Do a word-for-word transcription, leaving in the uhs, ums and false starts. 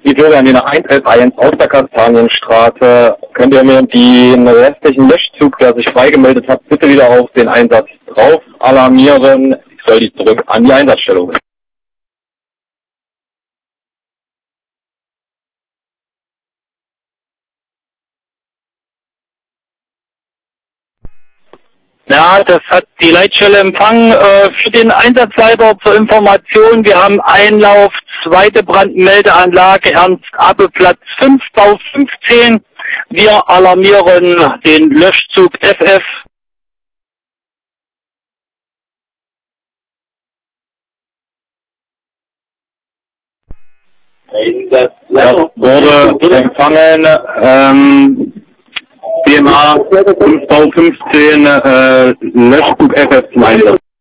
die Bürgerlinie eins elf eins aus der Kastanienstraße. Könnt ihr mir den restlichen Löschzug, der sich freigemeldet hat, bitte wieder auf den Einsatz drauf alarmieren? Ich soll die zurück an die Einsatzstelle bringen. Ja, das hat die Leitstelle empfangen. Äh, für den Einsatzleiter zur Information, wir haben Einlauf, zweite Brandmeldeanlage, Ernst-Abbe-Platz fünf, Bau fünfzehn. Wir alarmieren den Löschzug F F. Einsatzleiter wurde empfangen. Ähm, B M A fünf Bau fünfzehn, äh, Löschzug F F zum Einsatz.